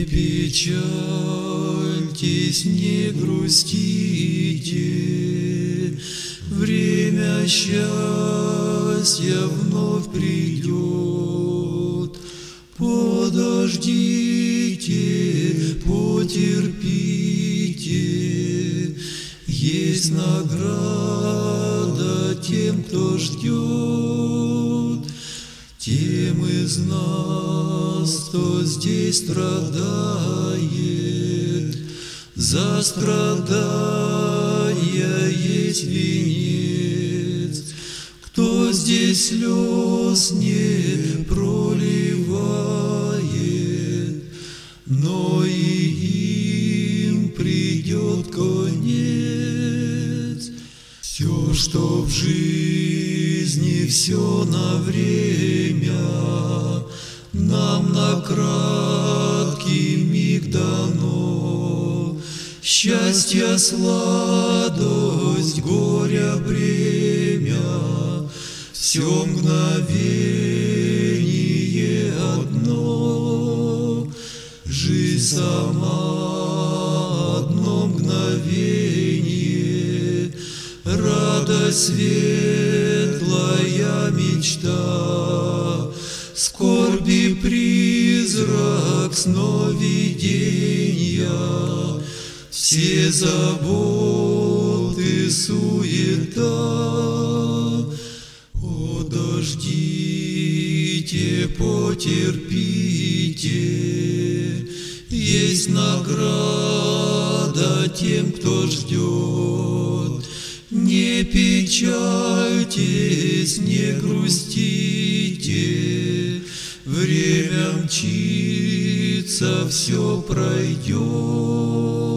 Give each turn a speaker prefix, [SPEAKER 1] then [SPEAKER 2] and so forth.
[SPEAKER 1] печальтесь, не грустите, время счастья вновь придет. Подождите, потерпите, есть награда тем, кто ждет. Тем из нас, кто здесь страдает, за страдания есть венец. Кто здесь слез не проливает, но и им придет конец. Все, что в жизни, все на время, нам на краткий миг дано. Счастье, сладость, горя, бремя, все мгновение одно. Жизнь сама одно мгновение, радость, светлая мечта, скорби призрак, сновиденья, все заботы, суета. Подождите, потерпите, есть награда тем, кто ждет. Не печальтесь, не грустите, время мчится, все пройдет.